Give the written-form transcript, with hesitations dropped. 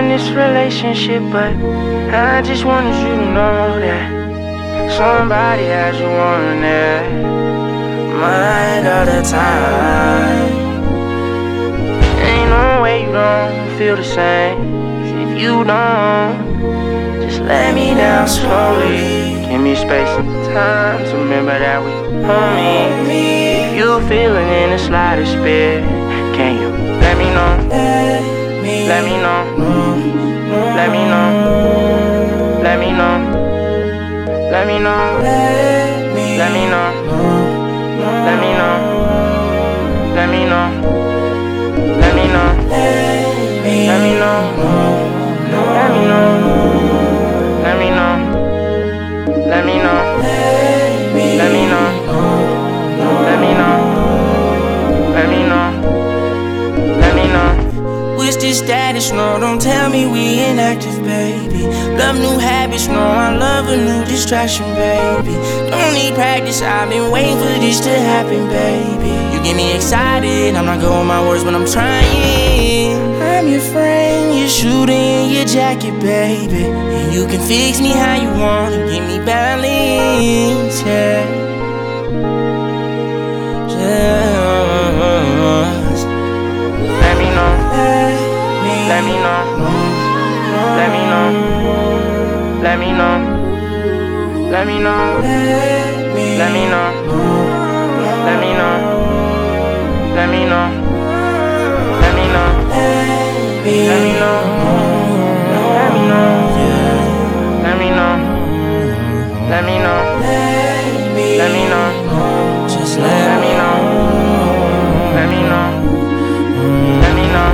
this relationship, but I just wanted you to know that somebody has you on their mind all the time. Ain't no way you don't feel the same. 'Cause if you don't, just let me down slowly. Give me space and time to remember that we homies. If you're feeling in the slightest bit, can you let me know? Let me know. Let me know. Let me know. Let me know. Let me know. Let me know. Let me know. Let me know. Let me know. Let me know. Let me know. Let me know. Let me know. Let me know. Let me know. Let me know. What's this status? No, don't tell me we inactive, baby. Love new habits, no, I love a new distraction, baby. Don't need practice, I've been waiting for this to happen, baby. You get me excited, I'm not good with my words, but I'm trying. I'm your friend, you're shooting your jacket, baby. And you can fix me how you want and give me balance, yeah. Just let me know. Let me know. Let me know. Let me know. Let me know. Let me know. Let me know. Let me know. Let me know. Let me know. Let me know. Let me know. Let me know. Let me know. Just let me know. Let me know. Let me know.